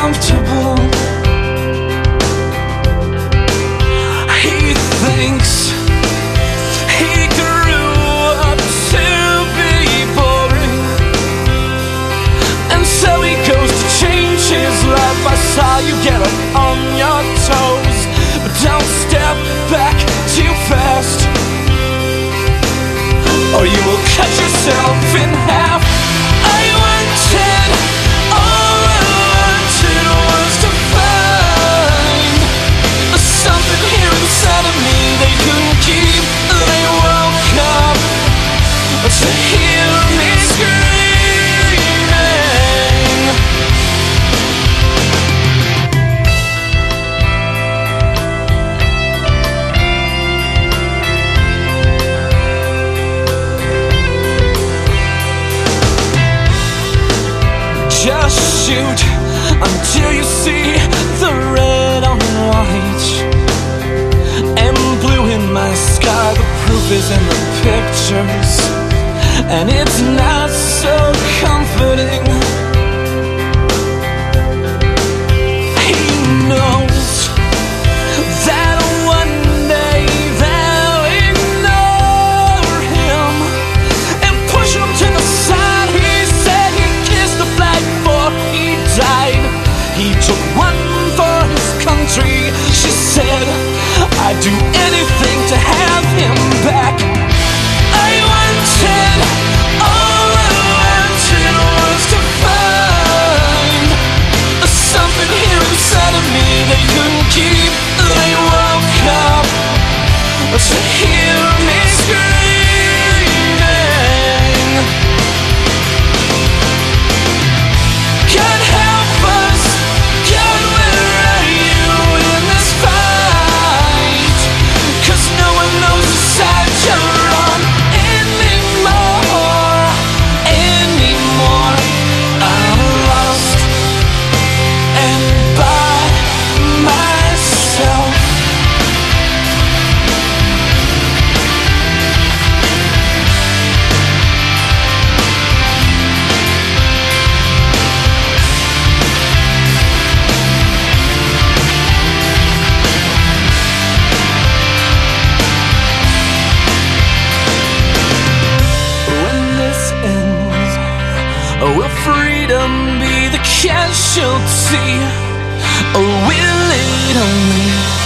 comfortable. He thinks he grew up to be boring, and so he goes to change his life. I saw you get up on your toes, but don't step back too fast, or you will cut yourself in half. I wanted, all I wanted was to find something here inside of me they couldn't keep. They woke up to hear me screaming. Just shoot until you see the red on white and blue in my sky. The proof is in the pictures, and it's not so comforting. He knows that one day they'll ignore him and push him to the side. He said he kissed the flag before he died. He took one for his country. She said, I'd do anything to have him back. I wanted, all I wanted was to find something here inside of me they couldn't keep. They woke up to hear me screaming. God help us, God, where are you in this fight? 'Cause no one knows the side you're on anymore. I'm lost and by myself. When this ends, will freedom be the casualty, or will it only